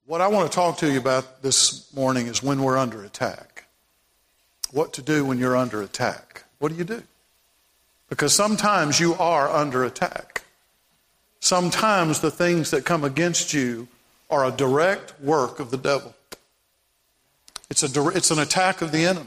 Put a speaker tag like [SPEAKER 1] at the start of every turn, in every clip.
[SPEAKER 1] What I want to talk to you about this morning is when we're under attack. What to do when you're under attack. What do you do? Because sometimes you are under attack. Sometimes the things that come against you are a direct work of the devil. It's an attack of the enemy.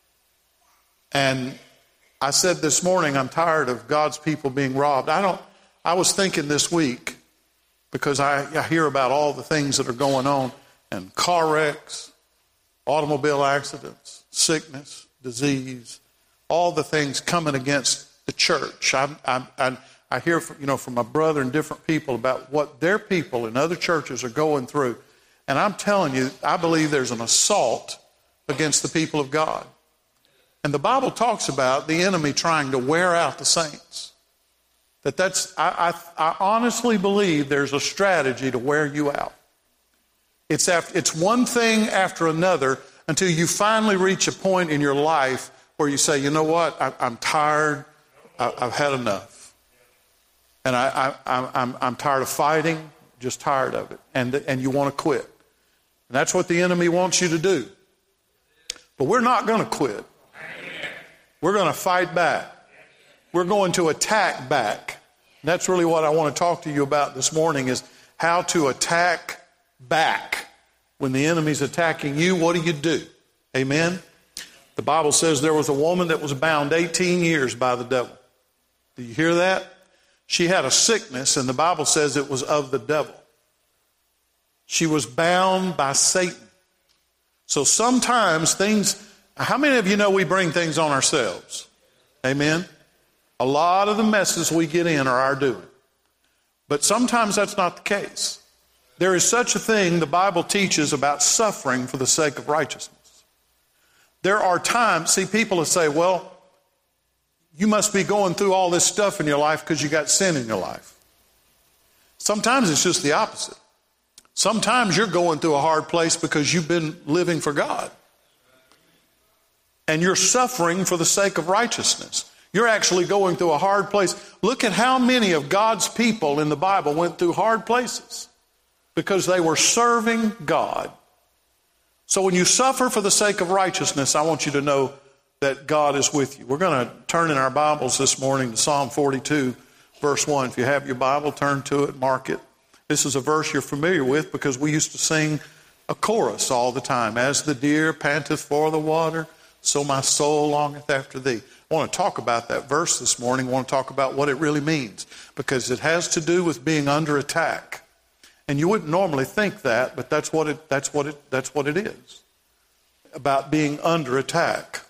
[SPEAKER 1] And I said this morning, I'm tired of God's people being robbed. I was thinking this week, because I hear about all the things that are going on, and car wrecks, automobile accidents, sickness, disease, all the things coming against the church. I hear from my brother and different people about what their people in other churches are going through. And I'm telling you, I believe there's an assault against the people of God. And the Bible talks about the enemy trying to wear out the saints. I honestly believe there's a strategy to wear you out. It's one thing after another until you finally reach a point in your life where you say, you know what, I'm tired, I've had enough. And I'm tired of fighting, just tired of it. And you want to quit. And that's what the enemy wants you to do. But we're not going to quit. We're going to fight back. We're going to attack back. And that's really what I want to talk to you about this morning, is how to attack back. When the enemy's attacking you, what do you do? Amen? The Bible says there was a woman that was bound 18 years by the devil. Do you hear that? She had a sickness, and the Bible says it was of the devil. She was bound by Satan. So sometimes how many of you know we bring things on ourselves? Amen? A lot of the messes we get in are our doing. But sometimes that's not the case. There is such a thing the Bible teaches about suffering for the sake of righteousness. There are times, people will say, well, you must be going through all this stuff in your life because you got sin in your life. Sometimes it's just the opposite. Sometimes you're going through a hard place because you've been living for God. And you're suffering for the sake of righteousness. You're actually going through a hard place. Look at how many of God's people in the Bible went through hard places because they were serving God. So when you suffer for the sake of righteousness, I want you to know that God is with you. We're going to turn in our Bibles this morning to Psalm 42, verse 1. If you have your Bible, turn to it, mark it. This is a verse you're familiar with because we used to sing a chorus all the time. As the deer panteth for the water, so my soul longeth after thee. I want to talk about that verse this morning. I want to talk about what it really means, because it has to do with being under attack. And you wouldn't normally think that, but that's what it is. About being under attack.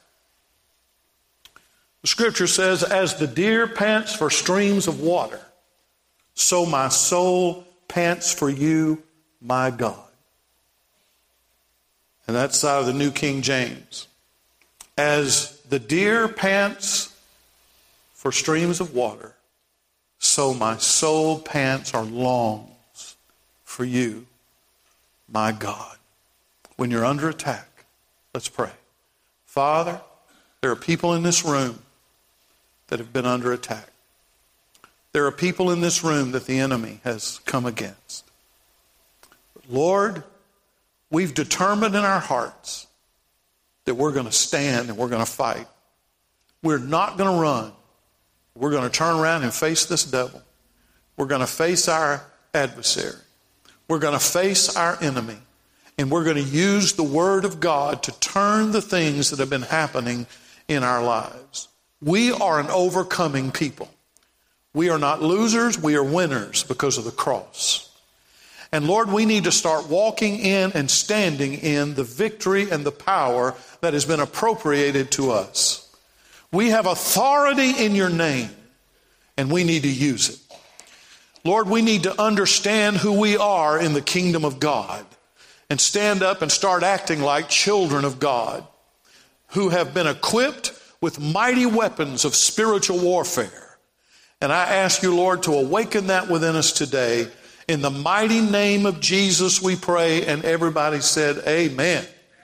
[SPEAKER 1] The scripture says, as the deer pants for streams of water, so my soul pants for you, my God. And that's out of the New King James. As the deer pants for streams of water, so my soul pants or longs for you, my God. When you're under attack, let's pray. Father, there are people in this room that have been under attack. There are people in this room that the enemy has come against. Lord, we've determined in our hearts that we're going to stand and we're going to fight. We're not going to run. We're going to turn around and face this devil. We're going to face our adversary. We're going to face our enemy. And we're going to use the Word of God to turn the things that have been happening in our lives. We are an overcoming people. We are not losers. We are winners because of the cross. And Lord, we need to start walking in and standing in the victory and the power that has been appropriated to us. We have authority in your name, and we need to use it. Lord, we need to understand who we are in the kingdom of God and stand up and start acting like children of God who have been equipped with mighty weapons of spiritual warfare. And I ask you, Lord, to awaken that within us today. In the mighty name of Jesus we pray, and everybody said amen.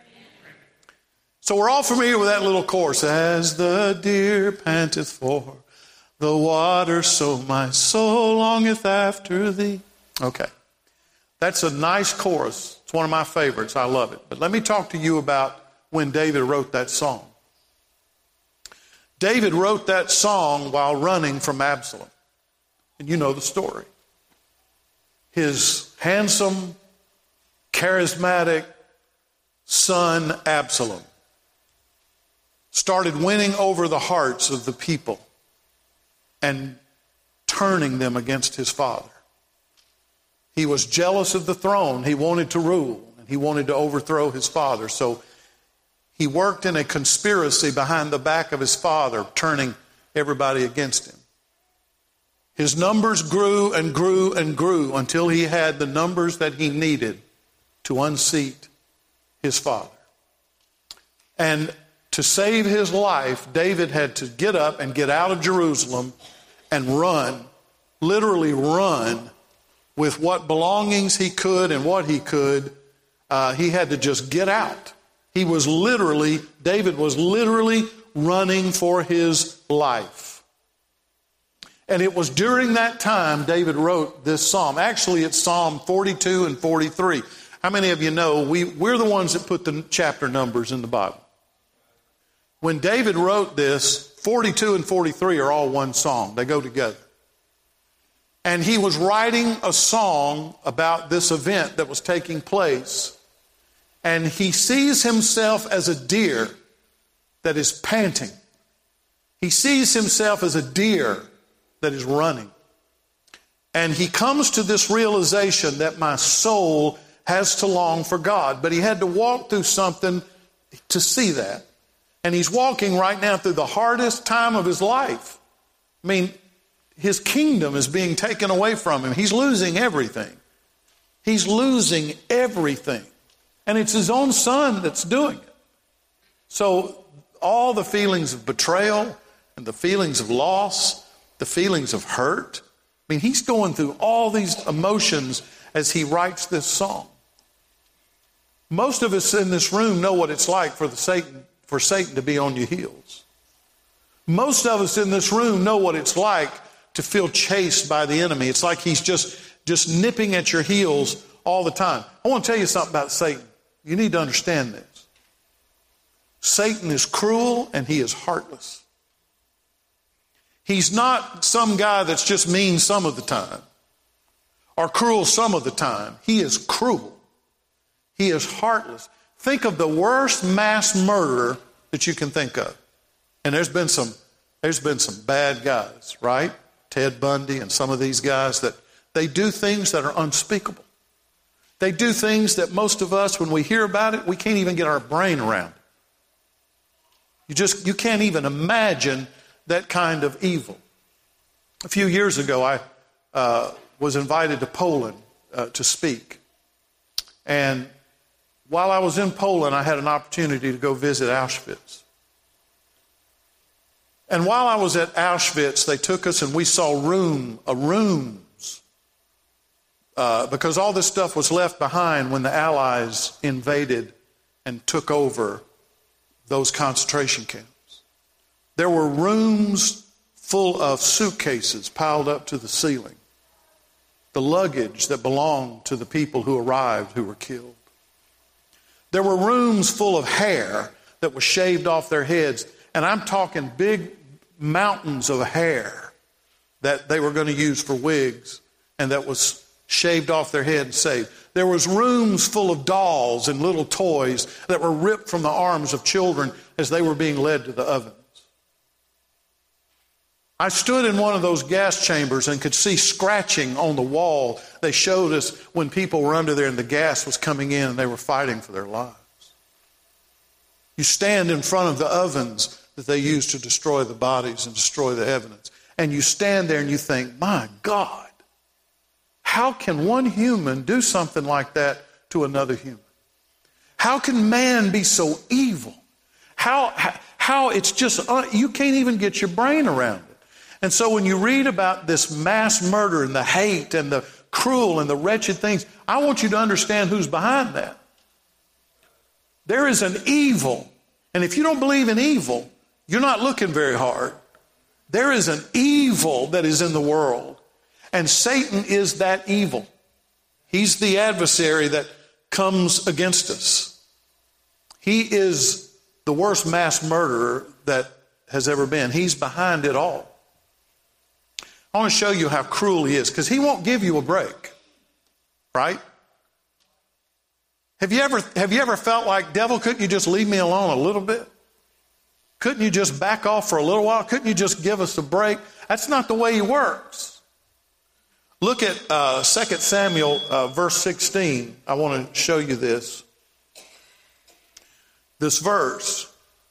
[SPEAKER 1] So we're all familiar with that little chorus. As the deer panteth for the water, so my soul longeth after thee. Okay. That's a nice chorus. It's one of my favorites. I love it. But let me talk to you about when David wrote that song. David wrote that song while running from Absalom. And you know the story. His handsome, charismatic son Absalom started winning over the hearts of the people and turning them against his father. He was jealous of the throne. He wanted to rule, and he wanted to overthrow his father. So he worked in a conspiracy behind the back of his father, turning everybody against him. His numbers grew and grew and grew until he had the numbers that he needed to unseat his father. And to save his life, David had to get up and get out of Jerusalem and run, literally run, with what belongings he could and what he could. He had to just get out. David was literally running for his life. And it was during that time David wrote this psalm. Actually, it's Psalm 42 and 43. How many of you know we're the ones that put the chapter numbers in the Bible? When David wrote this, 42 and 43 are all one song. They go together. And he was writing a song about this event that was taking place. And he sees himself as a deer that is panting. He sees himself as a deer that is running. And he comes to this realization that my soul has to long for God. But he had to walk through something to see that. And he's walking right now through the hardest time of his life. I mean, his kingdom is being taken away from him. He's losing everything. He's losing everything. And it's his own son that's doing it. So all the feelings of betrayal and the feelings of loss, the feelings of hurt, I mean, he's going through all these emotions as he writes this song. Most of us in this room know what it's like for Satan to be on your heels. Most of us in this room know what it's like to feel chased by the enemy. It's like he's just nipping at your heels all the time. I want to tell you something about Satan. You need to understand this. Satan is cruel and he is heartless. He's not some guy that's just mean some of the time or cruel some of the time. He is cruel. He is heartless. Think of the worst mass murderer that you can think of. And there's been some bad guys, right? Ted Bundy and some of these guys that they do things that are unspeakable. They do things that most of us, when we hear about it, we can't even get our brain around it. You can't even imagine that kind of evil. A few years ago, I was invited to Poland to speak. And while I was in Poland, I had an opportunity to go visit Auschwitz. And while I was at Auschwitz, they took us and we saw rooms because all this stuff was left behind when the Allies invaded and took over those concentration camps. There were rooms full of suitcases piled up to the ceiling, the luggage that belonged to the people who arrived who were killed. There were rooms full of hair that was shaved off their heads. And I'm talking big mountains of hair that they were going to use for wigs and that was shaved off their head and saved. There was rooms full of dolls and little toys that were ripped from the arms of children as they were being led to the ovens. I stood in one of those gas chambers and could see scratching on the wall. They showed us when people were under there and the gas was coming in and they were fighting for their lives. You stand in front of the ovens that they used to destroy the bodies and destroy the evidence. And you stand there and you think, my God, how can one human do something like that to another human? How can man be so evil? How it's just, you can't even get your brain around it. And so when you read about this mass murder and the hate and the cruel and the wretched things, I want you to understand who's behind that. There is an evil. And if you don't believe in evil, you're not looking very hard. There is an evil that is in the world. And Satan is that evil. He's the adversary that comes against us. He is the worst mass murderer that has ever been. He's behind it all. I want to show you how cruel he is, because he won't give you a break. Right? Have you ever felt like, devil, couldn't you just leave me alone a little bit? Couldn't you just back off for a little while? Couldn't you just give us a break? That's not the way he works. Look at 2 Samuel verse 16. I want to show you this. This verse,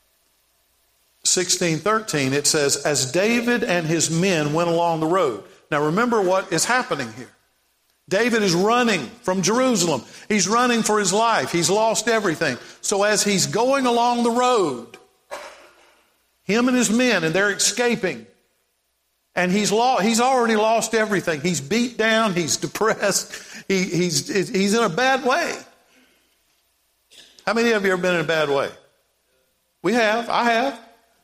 [SPEAKER 1] 16:13, it says, as David and his men went along the road. Now remember what is happening here. David is running from Jerusalem. He's running for his life. He's lost everything. So as he's going along the road, him and his men, and they're escaping. And he's already lost everything. He's beat down. He's depressed. He's in a bad way. How many of you have been in a bad way? We have. I have.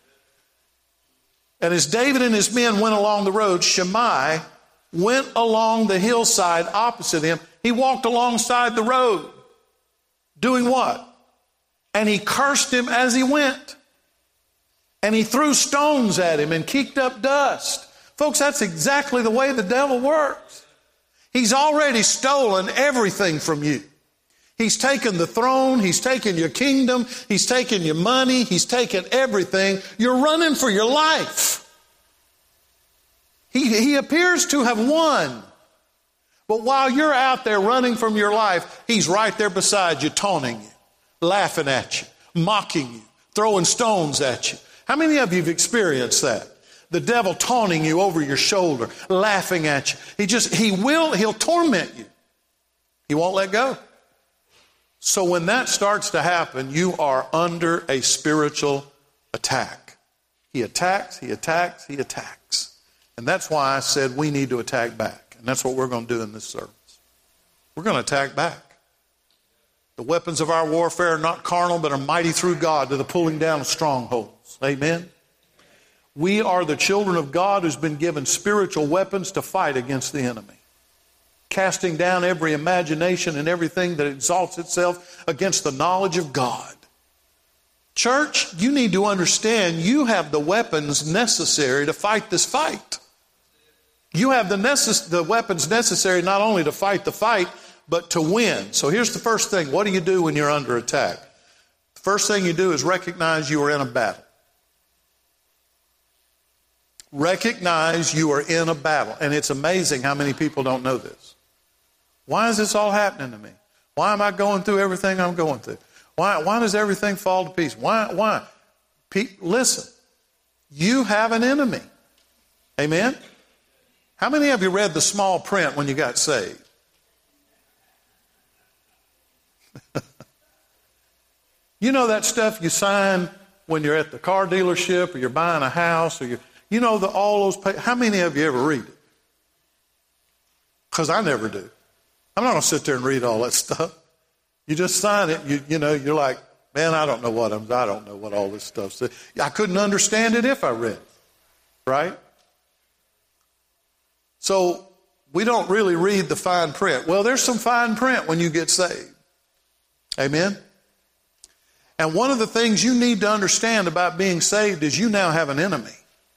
[SPEAKER 1] And as David and his men went along the road, Shimei went along the hillside opposite him. He walked alongside the road. Doing what? And he cursed him as he went. And he threw stones at him and kicked up dust. Folks, that's exactly the way the devil works. He's already stolen everything from you. He's taken the throne. He's taken your kingdom. He's taken your money. He's taken everything. You're running for your life. He appears to have won. But while you're out there running from your life, he's right there beside you, taunting you, laughing at you, mocking you, throwing stones at you. How many of you have experienced that? The devil taunting you over your shoulder, laughing at you. He'll torment you. He won't let go. So when that starts to happen, you are under a spiritual attack. He attacks, he attacks, he attacks. And that's why I said we need to attack back. And that's what we're going to do in this service. We're going to attack back. The weapons of our warfare are not carnal, but are mighty through God to the pulling down of strongholds. Amen? We are the children of God who's been given spiritual weapons to fight against the enemy. Casting down every imagination and everything that exalts itself against the knowledge of God. Church, you need to understand you have the weapons necessary to fight this fight. You have the weapons necessary not only to fight the fight, but to win. So here's the first thing. What do you do when you're under attack? The first thing you do is recognize you are in a battle. Recognize you are in a battle. And it's amazing how many people don't know this. Why is this all happening to me? Why am I going through everything I'm going through? Why does everything fall to pieces? Why? Listen, you have an enemy. Amen? How many of you read the small print when you got saved? You know that stuff you sign when you're at the car dealership or you're buying a house or all those how many of you ever read it? Because I never do. I'm not going to sit there and read all that stuff. You just sign it. You're like, man, I don't know what all this stuff says. I couldn't understand it if I read it. Right? So we don't really read the fine print. Well, there's some fine print when you get saved. Amen? And one of the things you need to understand about being saved is you now have an enemy.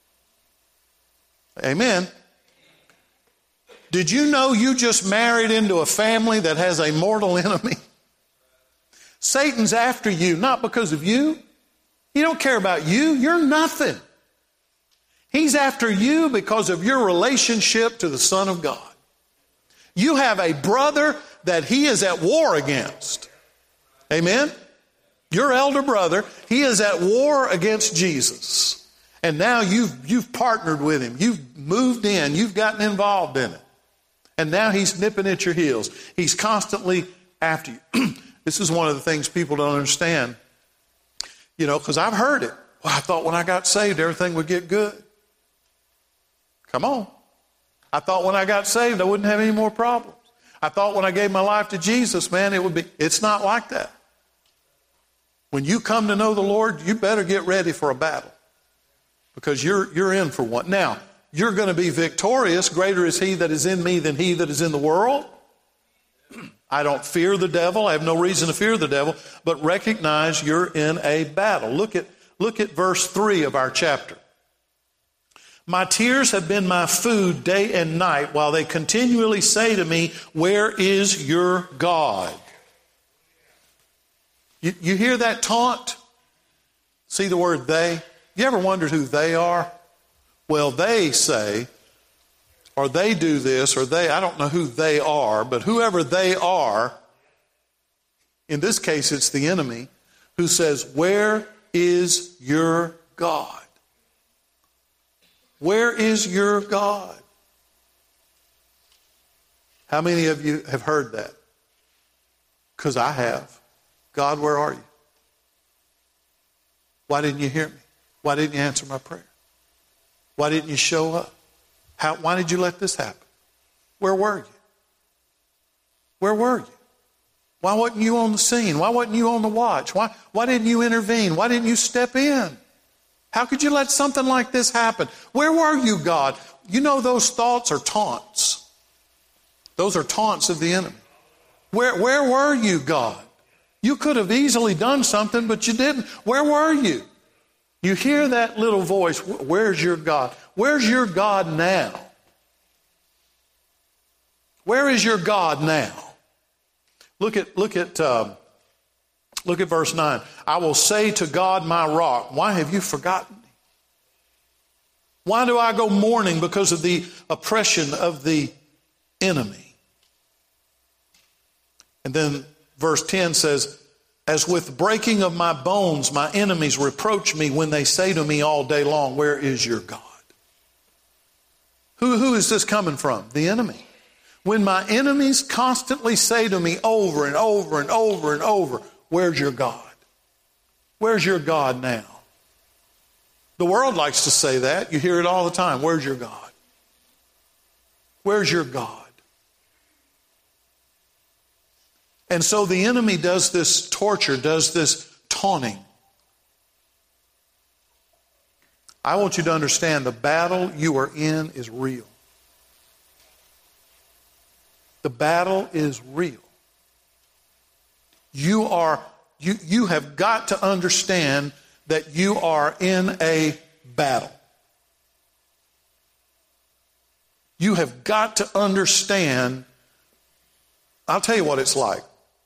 [SPEAKER 1] Amen? Did you know you just married into a family that has a mortal enemy? Satan's after you, not because of you. He don't care about you. You're nothing. He's after you because of your relationship to the Son of God. You have a brother that he is at war against. Amen? Your elder brother, he is at war against Jesus. And now you've partnered with him. You've moved in. You've gotten involved in it. And now he's nipping at your heels. He's constantly after you. This is one of the things people don't understand. Because I've heard it. Well, I thought when I got saved, everything would get good. Come on. I thought when I got saved, I wouldn't have any more problems. I thought when I gave my life to Jesus, man, it's not like that. When you come to know the Lord, you better get ready for a battle. Because you're in for one. Now, you're going to be victorious. Greater is he that is in me than he that is in the world. I don't fear the devil. I have no reason to fear the devil, but recognize you're in a battle. Look at verse 3 of our chapter. My tears have been my food day and night, while they continually say to me, where is your God? You hear that taunt? See the word they? You ever wondered who they are? Well, they say, or they do this, or I don't know who they are, but whoever they are, in this case it's the enemy, who says, where is your God? Where is your God? How many of you have heard that? Because I have. God, where are you? Why didn't you hear me? Why didn't you answer my prayer? Why didn't you show up? Why did you let this happen? Where were you? Where were you? Why wasn't you on the scene? Why wasn't you on the watch? Why didn't you intervene? Why didn't you step in? How could you let something like this happen? Where were you, God? You know those thoughts are taunts. Those are taunts of the enemy. Where were you, God? You could have easily done something, but you didn't. Where were you? You hear that little voice, where's your God? Where's your God now? Where is your God now? Look at verse 9. I will say to God my rock, why have you forgotten me? Why do I go mourning because of the oppression of the enemy? And then verse 10 says, as with breaking of my bones, my enemies reproach me when they say to me all day long, where is your God? Who is this coming from? The enemy. When my enemies constantly say to me over and over and over and over, where's your God? Where's your God now? The world likes to say that. You hear it all the time. Where's your God? Where's your God? And so the enemy does this torture, does this taunting. I want you to understand the battle you are in is real. The battle is real. You have got to understand that you are in a battle. You have got to understand. I'll tell you what it's like.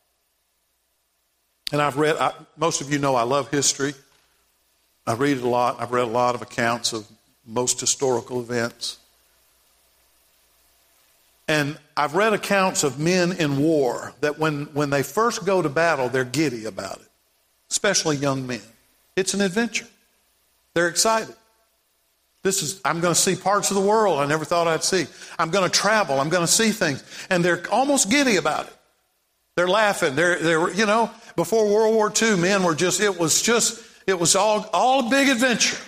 [SPEAKER 1] And most of you know I love history. I read it a lot. I've read a lot of accounts of most historical events. And I've read accounts of men in war that when they first go to battle, they're giddy about it, especially young men. It's an adventure. They're excited. I'm going to see parts of the world I never thought I'd see. I'm going to travel. I'm going to see things. And they're almost giddy about it. They're laughing. They're before World War II, men were it was all a big adventure.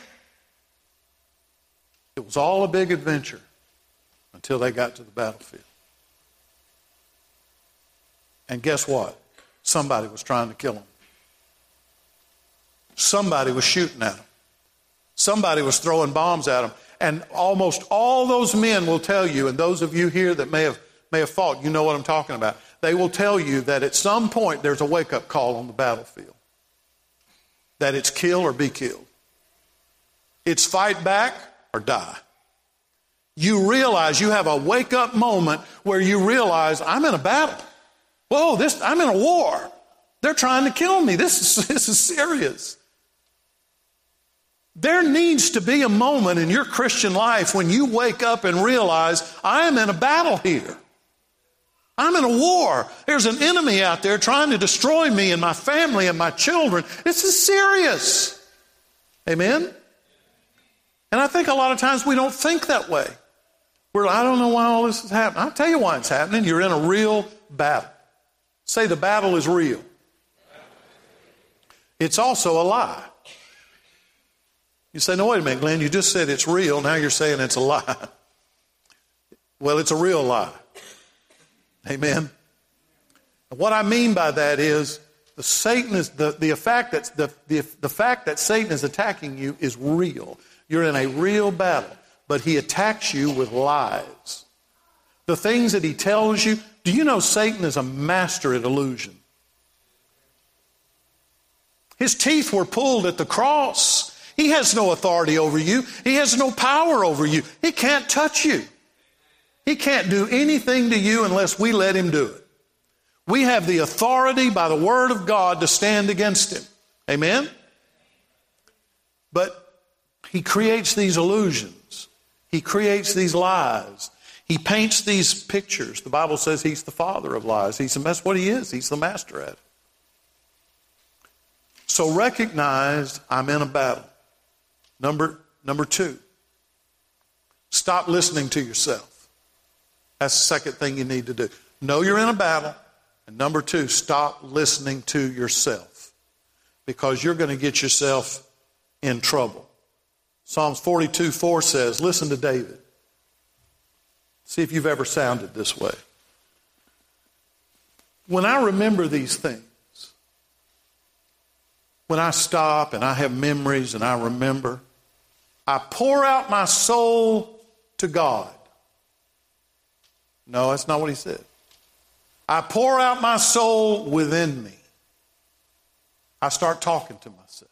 [SPEAKER 1] It was all a big adventure until they got to the battlefield. And guess what? Somebody was trying to kill them. Somebody was shooting at them. Somebody was throwing bombs at them. And almost all those men will tell you, and those of you here that may have fought, you know what I'm talking about. They will tell you that at some point there's a wake-up call on the battlefield. That it's kill or be killed. It's fight back or die. You realize you have a wake-up moment where you realize I'm in a battle. Whoa, I'm in a war. They're trying to kill me. This is serious. There needs to be a moment in your Christian life when you wake up and realize I am in a battle here. I'm in a war. There's an enemy out there trying to destroy me and my family and my children. This is serious. Amen? And I think a lot of times we don't think that way. I don't know why all this is happening. I'll tell you why it's happening. You're in a real battle. Say the battle is real. It's also a lie. You say, no, wait a minute, Glenn, you just said it's real. Now you're saying it's a lie. Well, it's a real lie. Amen. What I mean by that is the fact that Satan is attacking you is real. You're in a real battle, but he attacks you with lies. The things that he tells you, Do you know Satan is a master at illusion? His teeth were pulled at the cross. He has no authority over you. He has no power over you. He can't touch you. He can't do anything to you unless we let him do it. We have the authority by the word of God to stand against him. Amen? But he creates these illusions. He creates these lies. He paints these pictures. The Bible says he's the father of lies. That's what he is. He's the master at it. So recognize I'm in a battle. Number 2, stop listening to yourself. That's the second thing you need to do. Know you're in a battle. And number 2, stop listening to yourself, because you're going to get yourself in trouble. Psalms 42:4 says, listen to David. See if you've ever sounded this way. When I remember these things, when I stop and I have memories and I remember, I pour out my soul to God. No, that's not what he said. I pour out my soul within me. I start talking to myself.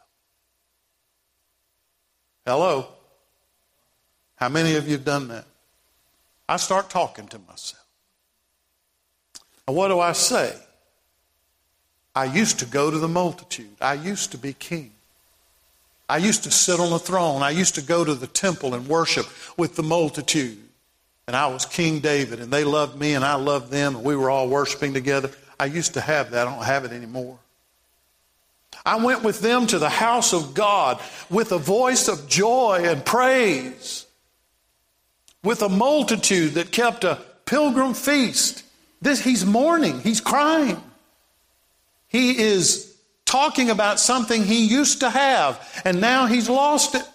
[SPEAKER 1] Hello? How many of you have done that? I start talking to myself. And what do I say? I used to go to the multitude. I used to be king. I used to sit on the throne. I used to go to the temple and worship with the multitude. And I was King David, and they loved me, and I loved them, and we were all worshiping together. I used to have that. I don't have it anymore. I went with them to the house of God with a voice of joy and praise, with a multitude that kept a pilgrim feast. He's mourning. He's crying. He is talking about something he used to have, and now he's lost it.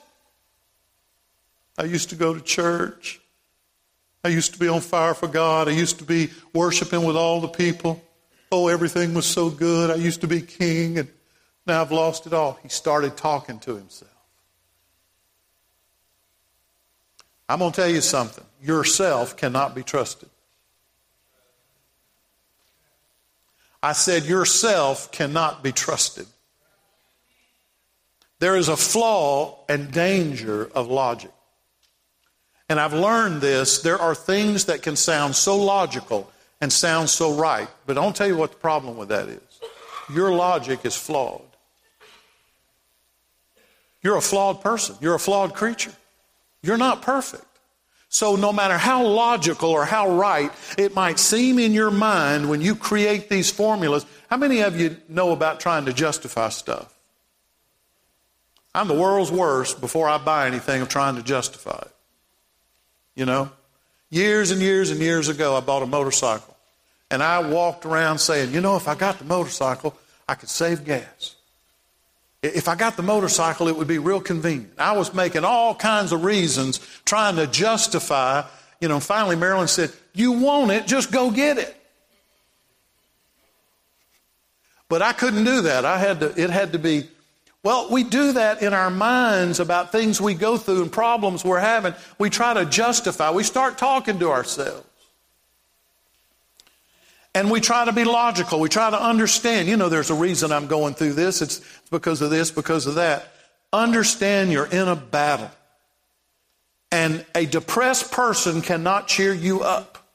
[SPEAKER 1] I used to go to church. I used to be on fire for God. I used to be worshiping with all the people. Oh, everything was so good. I used to be king, and now I've lost it all. He started talking to himself. I'm going to tell you something. Yourself cannot be trusted. I said yourself cannot be trusted. There is a flaw and danger of logic. And I've learned this. There are things that can sound so logical and sound so right. But I'll tell you what the problem with that is. Your logic is flawed. You're a flawed person. You're a flawed creature. You're not perfect. So no matter how logical or how right it might seem in your mind when you create these formulas, how many of you know about trying to justify stuff? I'm the world's worst before I buy anything of trying to justify it. You know, years and years and years ago, I bought a motorcycle. And I walked around saying, if I got the motorcycle, I could save gas. If I got the motorcycle, it would be real convenient. I was making all kinds of reasons, trying to justify. Finally Marilyn said, you want it, just go get it. But I couldn't do that. It had to be, we do that in our minds about things we go through and problems we're having. We try to justify. We start talking to ourselves. And we try to be logical. We try to understand. There's a reason I'm going through this. It's because of this, because of that. Understand you're in a battle. And a depressed person cannot cheer you up.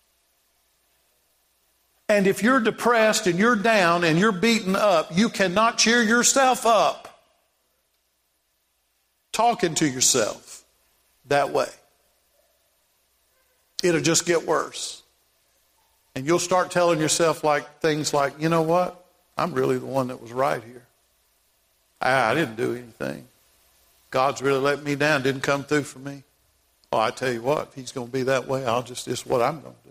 [SPEAKER 1] And if you're depressed and you're down and you're beaten up, you cannot cheer yourself up. Talking to yourself that way. It'll just get worse. And you'll start telling yourself things like, you know what? I'm really the one that was right here. I didn't do anything. God's really let me down, didn't come through for me. Oh, I tell you what, if he's going to be that way, it's what I'm going to do.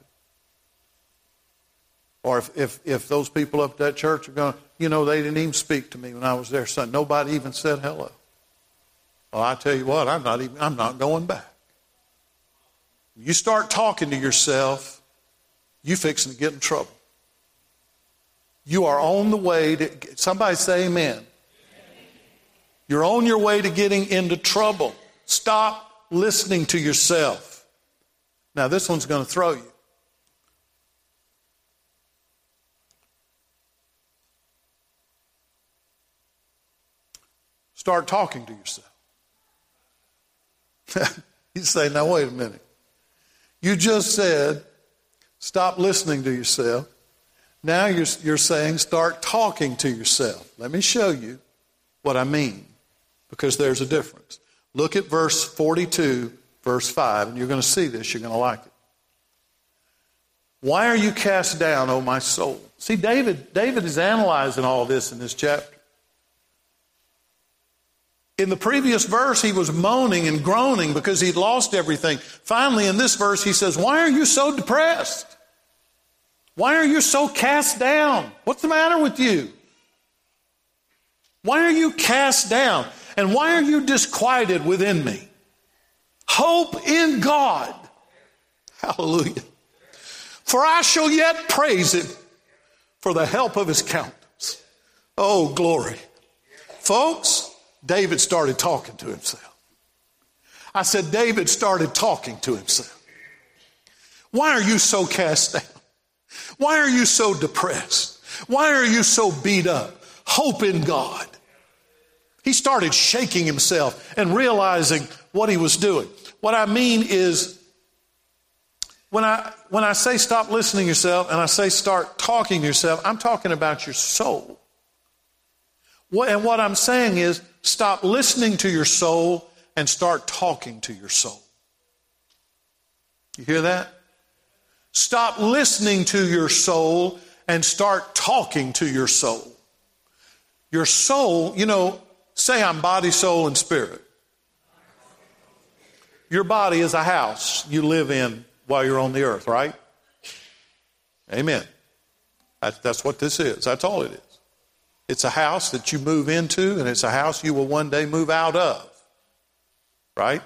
[SPEAKER 1] Or if those people up at that church are going, they didn't even speak to me when I was there Sunday. Nobody even said hello. Well, I tell you what, I'm not going back. You start talking to yourself, you fixing to get in trouble. You are on the way to, somebody say amen. You're on your way to getting into trouble. Stop listening to yourself. Now this one's going to throw you. start talking to yourself. You say, now wait a minute. You just said, stop listening to yourself. Now you're saying, start talking to yourself. Let me show you what I mean, because there's a difference. Look at verse 42, verse 5, and you're going to see this. You're going to like it. Why are you cast down, O my soul? See, David is analyzing all this in this chapter. In the previous verse, he was moaning and groaning because he'd lost everything. Finally, in this verse, he says, why are you so depressed? Why are you so cast down? What's the matter with you? Why are you cast down? And why are you disquieted within me? Hope in God. Hallelujah. For I shall yet praise him for the help of his countenance. Oh, glory. Folks, David started talking to himself. I said, David started talking to himself. Why are you so cast down? Why are you so depressed? Why are you so beat up? Hope in God. He started shaking himself and realizing what he was doing. What I mean is, when I say stop listening to yourself and I say start talking to yourself, I'm talking about your soul. And what I'm saying is, stop listening to your soul and start talking to your soul. You hear that? Stop listening to your soul and start talking to your soul. Your soul, say I'm body, soul, and spirit. Your body is a house you live in while you're on the earth, right? Amen. That's what this is. That's all it is. It's a house that you move into, and it's a house you will one day move out of. Right?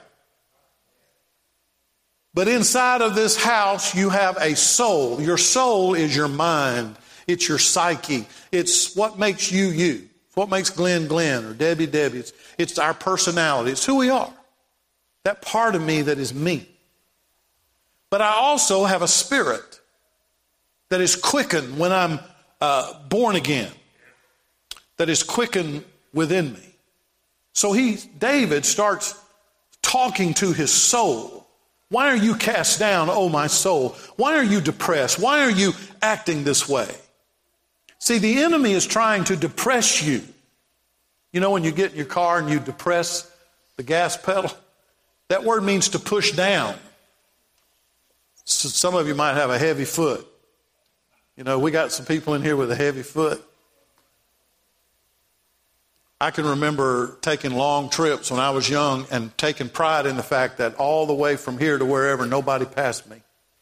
[SPEAKER 1] But inside of this house, you have a soul. Your soul is your mind. It's your psyche. It's what makes you, you. It's what makes Glenn, Glenn, or Debbie, Debbie. It's our personality. It's who we are. That part of me that is me. But I also have a spirit that is quickened when I'm born again. That is quickened within me. So David starts talking to his soul. Why are you cast down, oh my soul? Why are you depressed? Why are you acting this way? See, the enemy is trying to depress you. You know when you get in your car and you depress the gas pedal? That word means to push down. So some of you might have a heavy foot. We got some people in here with a heavy foot. I can remember taking long trips when I was young and taking pride in the fact that all the way from here to wherever, nobody passed me.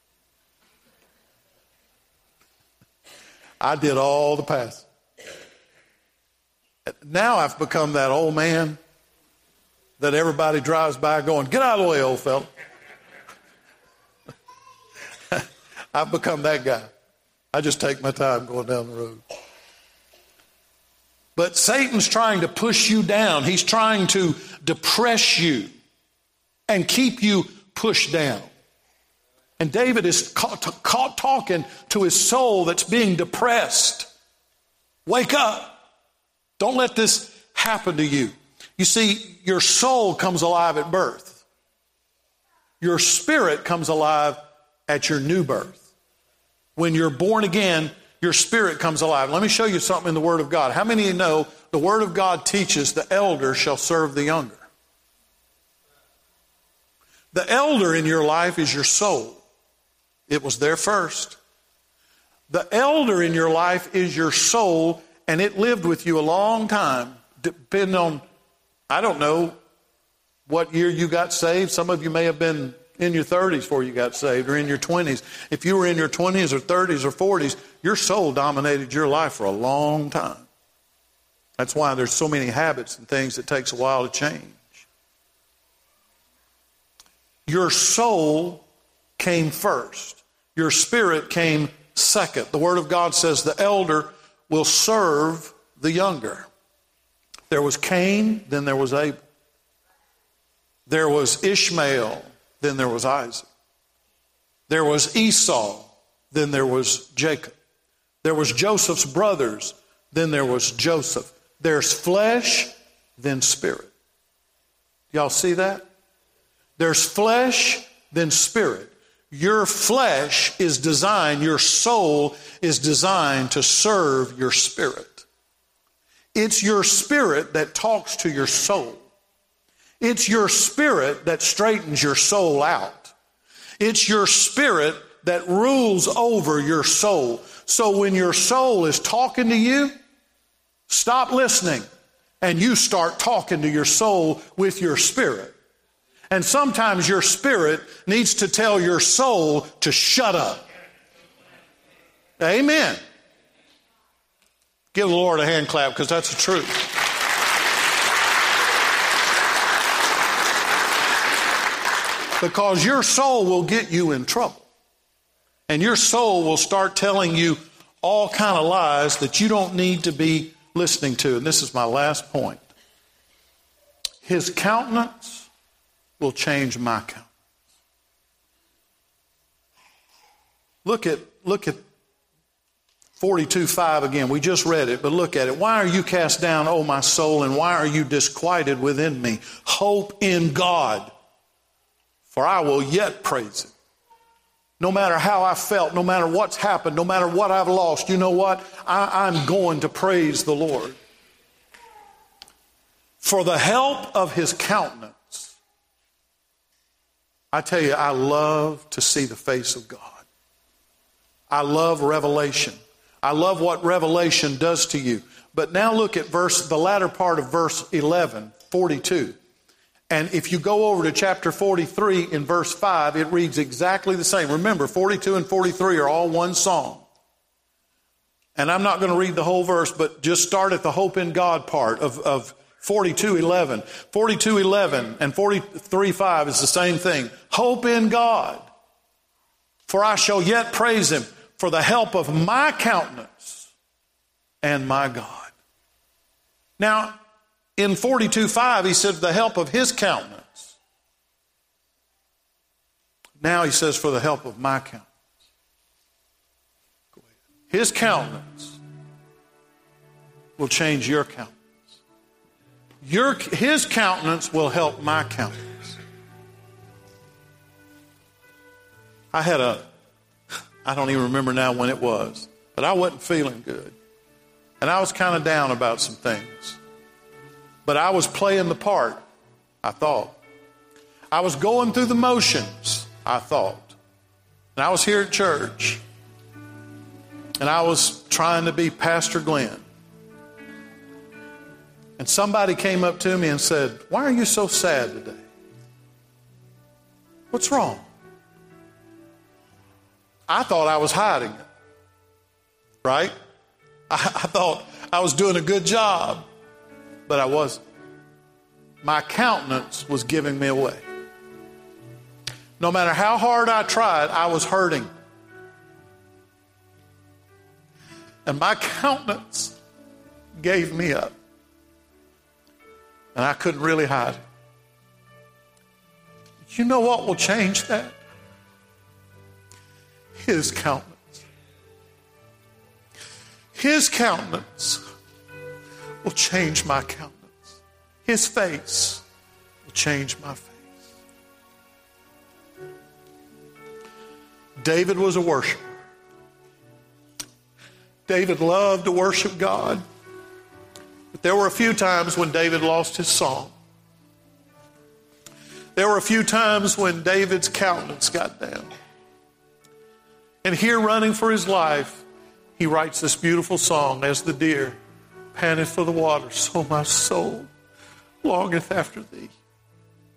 [SPEAKER 1] I did all the passing. Now I've become that old man that everybody drives by going, get out of the way, old fella. I've become that guy. I just take my time going down the road. But Satan's trying to push you down. He's trying to depress you and keep you pushed down. And David is caught talking to his soul that's being depressed. Wake up. Don't let this happen to you. You see, your soul comes alive at birth. Your spirit comes alive at your new birth. When you're born again, your spirit comes alive. Let me show you something in the Word of God. How many of you know the Word of God teaches the elder shall serve the younger? The elder in your life is your soul. It was there first. The elder in your life is your soul, and it lived with you a long time, depending on, I don't know what year you got saved. Some of you may have been in your 30s before you got saved, or in your 20s. If you were in your 20s or 30s or 40s, your soul dominated your life for a long time. That's why there's so many habits and things that takes a while to change. Your soul came first. Your spirit came second. The Word of God says the elder will serve the younger. There was Cain, then there was Abel. There was Ishmael, then there was Isaac. There was Esau, then there was Jacob. There was Joseph's brothers, then there was Joseph. There's flesh then spirit. Y'all see that? There's flesh, then spirit. Your flesh is designed, your soul is designed to serve your spirit. It's your spirit that talks to your soul. It's your spirit that straightens your soul out. It's your spirit that rules over your soul. So when your soul is talking to you, stop listening and you start talking to your soul with your spirit. And sometimes your spirit needs to tell your soul to shut up. Amen. Give the Lord a hand clap because that's the truth. Because your soul will get you in trouble. And your soul will start telling you all kind of lies that you don't need to be listening to. And this is my last point. His countenance will change my countenance. Look at 42:5 again. We just read it, but look at it. Why are you cast down, O my soul, and why are you disquieted within me? Hope in God, for I will yet praise him. No matter how I felt, no matter what's happened, no matter what I've lost, you know what? I'm going to praise the Lord. For the help of his countenance. I tell you, I love to see the face of God. I love revelation. I love what revelation does to you. But now look at the latter part of verse 11, 42. And if you go over to chapter 43 in verse 5, it reads exactly the same. Remember, 42 and 43 are all one song. And I'm not going to read the whole verse, but just start at the hope in God part of 42:11. 42:11 and 43:5 is the same thing. Hope in God, for I shall yet praise him for the help of my countenance and my God. Now, in 42:5, he said, the help of his countenance. Now he says, for the help of my countenance. Go ahead. His countenance will change your countenance. His countenance will help my countenance. I don't even remember now when it was, but I wasn't feeling good. And I was kind of down about some things. But I was playing the part, I thought. I was going through the motions, I thought. And I was here at church. And I was trying to be Pastor Glenn. And somebody came up to me and said, why are you so sad today? What's wrong? I thought I was hiding it. Right? I thought I was doing a good job. But I wasn't. My countenance was giving me away. No matter how hard I tried, I was hurting. And my countenance gave me up. And I couldn't really hide it. You know what will change that? His countenance. His countenance will change my countenance. His face will change my face. David was a worshiper. David loved to worship God. But there were a few times when David lost his song. There were a few times when David's countenance got down. And here, running for his life, he writes this beautiful song, as the deer panteth for the water, so my soul longeth after thee.